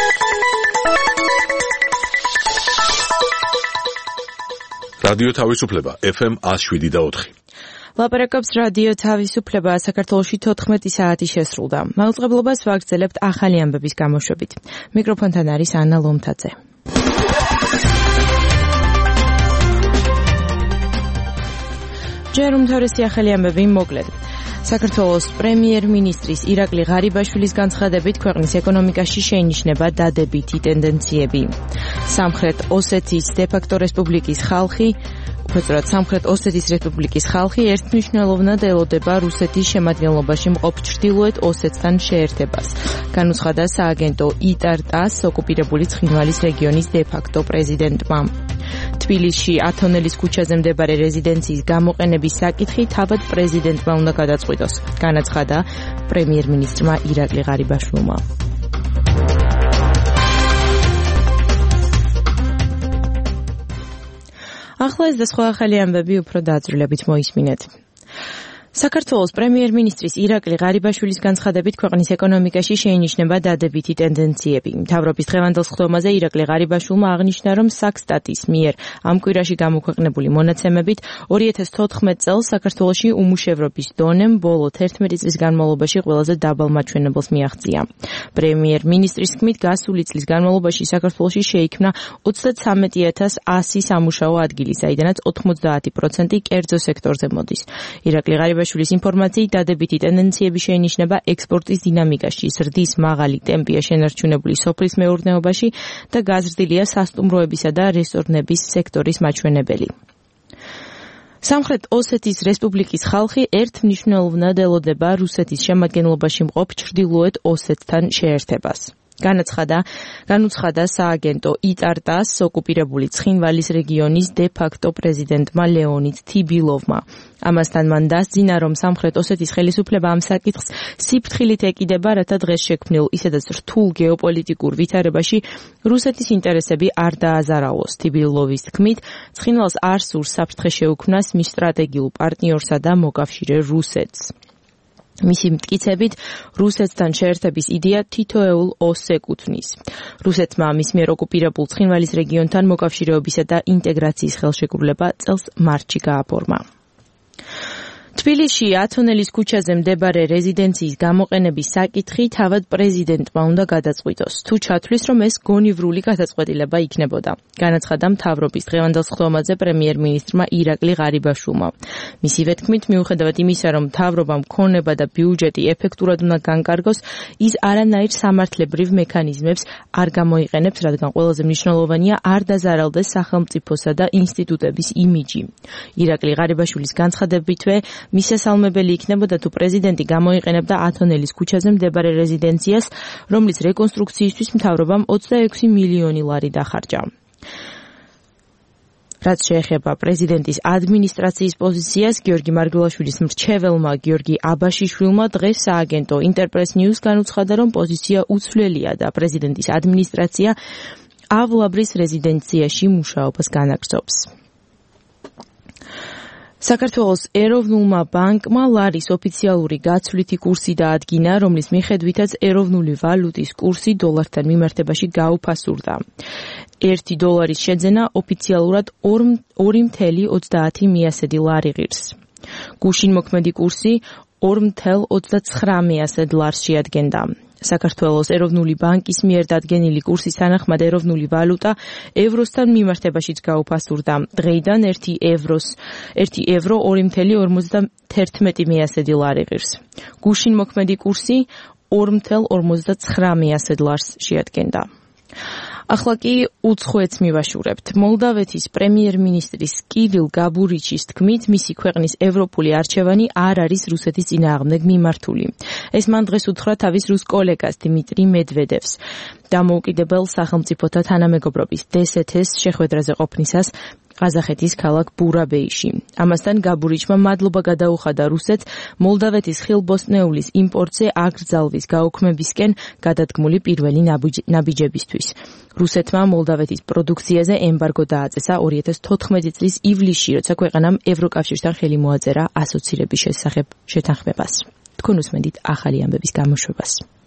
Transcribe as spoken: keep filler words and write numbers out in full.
რადიო თავისუფლება ეფ ემ one oh seven და four. ლაპარაკობს რადიო თავისუფლება საქართველოში თოთხმეტი საათი შესრულდა. მაუწყებლობას ვაგრძელებთ ახალი ამბების გამოშვებით. მიკროფონთან არის ანა ლომთაძე. ჯერ უმთავრესი ახალი ამბები მოკლედ. საქართველოს პრემიერ-მინისტრის ირაკლი ღარიბაშვილის განცხადებით ქვეყნის ეკონომიკაში შეინიშნება დადებითი ტენდენციები. სამხრეთ ოსეთის დე-ფაქტო რესპუბლიკის ხალხი უბრალოდ სამხრეთ ოსეთის რესპუბლიკის ხალხი ერთმნიშვნელოვნად ელოდება რუსეთის შემადგენლობაში მყოფ ჩრდილოეთ ოსეთთან შეერთებას. განუცხადა სააგენტო იტარ-ტას ოკუპირებული ცხინვალის რეგიონის დე-ფაქტო პრეზიდენტმა. თბილისში ათონელის ქუჩაზე მდებარე რეზიდენციის გამოყენების საკითხი თავად პრეზიდენტმა უნდა გადაწყვიტოს. განაცხადა პრემიერ-მინისტრმა ირაკლი ღარიბაშვილმა. ახლა ეს და სხვა ახალი ამბები უფრო დაძრულებით მოისმინეთ. საქართველოს პრემიერ-მინისტრის ირაკლი ღარიბაშვილის განცხადებით ქვეყნის ეკონომიკაში შეინიშნება დადებითი ტენდენციები. მთავრობის დღევანდელ სხდომაზე ირაკლი ღარიბაშვილმა აღნიშნა, რომ საქსტატის მიერ ამ კვირაში გამოქვეყნებული მონაცემებით ორი ათას თოთხმეტ წელს საქართველოში უმუშევრობის დონემ ბოლო თერთმეტი წლის განმავლობაში ყველაზე დაბალ მაჩვენებელს მიაღწია. პრემიერ-მინისტრის თქმით, გასული წლის განმავლობაში საქართველოში შეიქმნა ოცდათვრამეტი ათას ასი სამუშაო ადგილი, საიდანაც ოთხმოცდაათი პროცენტი კერძო სექტორზე მოდის. ირაკლი ღარიბაშვილის ინფორმაციით დადებითი ტენდენციები შეინიშნება ექსპორტის დინამიკაში, ზრდის მაღალი ტემპია შენარჩუნებული სოფლის მეურნეობაში და გაზრდილია სასტუმროებისა და რესტორნების სექტორის მაჩვენებელი. სამხრეთ ოსეთის რესპუბლიკის ხალხი ერთმნიშვნელოვნად ელოდება რუსეთის შემადგენლობაში მყოფ ჩრდილოეთ ოსეთთან შეერთებას. განაცხადა განუცხადა სააგენტო იტარ-ტას ოკუპირებული ცხინვალის რეგიონის დე-ფაქტო პრეზიდენტმა ლეონიდ თიბილოვმა. ამასთან მან დასძინა, რომ სამხრეთ ოსეთის ხელისუფლება ამ საკითხს სიფრთხილით ეკიდება, რათა დღეს შექმნილ ისედაც რთულ გეოპოლიტიკურ ვითარებაში რუსეთის ინტერესები არ დააზარალოს. თიბილოვის თქმით, ცხინვალს არ სურს საფრთხე შეუქმნას მის სტრატეგიულ პარტნიორსა და მოკავშირე რუსეთს. მისი მტკიცებით, რუსეთთან შეერთების იდეა თითოეულ ოსს ეკუთვნის. რუსეთმა მის მიერ ოკუპირებულ ცხინვალის რეგიონთან მოკავშირეობისა და ინტეგრაციის ხელშეკრულება წელს მარტში გააფორმა. თბილისში ათონელის ქუჩაზე მდებარე რეზიდენციის გამოყენების საკითხი თავად პრეზიდენტმა უნდა გადაწყვიტოს. თუ ჩათვლის, რომ ეს გონივრული გადაწყვეტილება იქნებოდა. განაცხადა მთავრობის დღევანდელ სხდომაზე პრემიერ-მინისტრმა ირაკლი ღარიბაშვილმა. მისივე თქმით, მიუხედავად იმისა, რომ მთავრობამ ქონება და ბიუჯეტი ეფექტურად უნდა განკარგოს, ის არანაირ სამართლებრივ მექანიზმებს არ გამოიყენებს, რადგან ყველაზე მნიშვნელოვანია არ დაზარალდეს სახელმწიფოსა და ინსტიტუტების იმიჯი. ირაკლი ღარიბაშვილის განცხადებითვე მისასალმებელი იქნებოდა, თუ პრეზიდენტი გამოიყენებდა ათონელის ქუჩაზე მდებარე რეზიდენციას, რომლის რეკონსტრუქციისთვის მთავრობამ ოცდაექვსი მილიონი ლარი დახარჯა. რაც შეეხება პრეზიდენტის ადმინისტრაციის პოზიციას, გიორგი მარგველაშვილის მრჩეველმა გიორგი აბაშიშვილმა დღეს სააგენტო ინტერპრეს ნიუს განუცხადა, რომ პოზიცია უცვლელია და პრეზიდენტის ადმინისტრაცია ავლაბრის რეზიდენციაში მუშაობას განაგრძობს. საქართველოს ეროვნულმა ბანკმა ლარის ოფიციალური გაცვლითი კურსი დაადგინა, რომლის მიხედვითაც ეროვნული ვალუტის კურსი დოლართან მიმართებაში გაუფასურდა. ერთი დოლარის შეძენა ოფიციალურად ორი მცდარი ოცდაათი მიასედი ლარი ღირს. გუშინ მოქმედი კურსი ორი მცდარი ოცდაცხრა მიასედ ლარს შეადგენდა. საქართველოს ეროვნული ბანკის მიერ დადგენილი კურსის თანახმად ეროვნული ვალუტა ევროსთან მიმართებაშიც გაუფასურდა. დღეიდან ერთი ევროს ერთი ევრო ორი მცდარი ორმოცდათერთმეტი მიასედი ლარი ღირს. გუშინ მოქმედი კურსი ორი მცდარი ორმოცდაცხრა მიასედ ლარს შეადგენდა. ახლა კი უცხოეთს მივაშურებთ. მოლდავეთის პრემიერ-მინისტრის კირილ გაბურიჩის თქმით, მისი ქვეყნის ევროპული არჩევანი არ არის რუსეთის წინააღმდეგ მიმართული. ეს მან დღეს უთხრა თავის რუს კოლეგას დიმიტრი მედვედევს. დამოუკიდებელ სახელმწიფოთა თანამეგობრობის დე ეს ეთ-ის შეხვედრაზე ყოფნისას ყაზახეთის ქალაქ ბურაბეიში. ამასთან გაბურიჩმა მადლობა გადაუხადა რუსეთს მოლდავეთის ხილბოსტნეულის იმპორტზე აკრძალვის გაუქმებისკენ გადადგმული პირველი ნაბიჯებისთვის. რუსეთმა მოლდავეთის პროდუქციაზე ემბარგო დააწესა ორი ათას თოთხმეტი წლის ივლისში, როცა ქვეყანამ ევროკავშირთან ხელი მოაწერა ასოცირების შესახებ შეთანხმებას. თქვენ უსმენთ ახალი ამბების გამოშვებას.